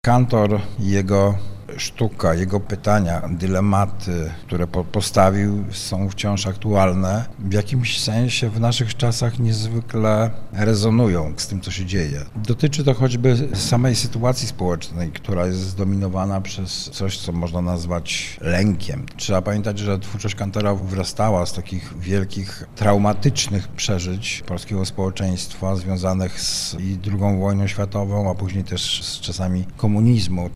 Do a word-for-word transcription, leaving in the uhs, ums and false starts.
Kantor i jego sztuka, jego pytania, dylematy, które po postawił, są wciąż aktualne. W jakimś sensie w naszych czasach niezwykle rezonują z tym, co się dzieje. Dotyczy to choćby samej sytuacji społecznej, która jest zdominowana przez coś, co można nazwać lękiem. Trzeba pamiętać, że twórczość Kantora wyrastała z takich wielkich, traumatycznych przeżyć polskiego społeczeństwa związanych z i drugą wojną światową, a później też z czasami komunizmu.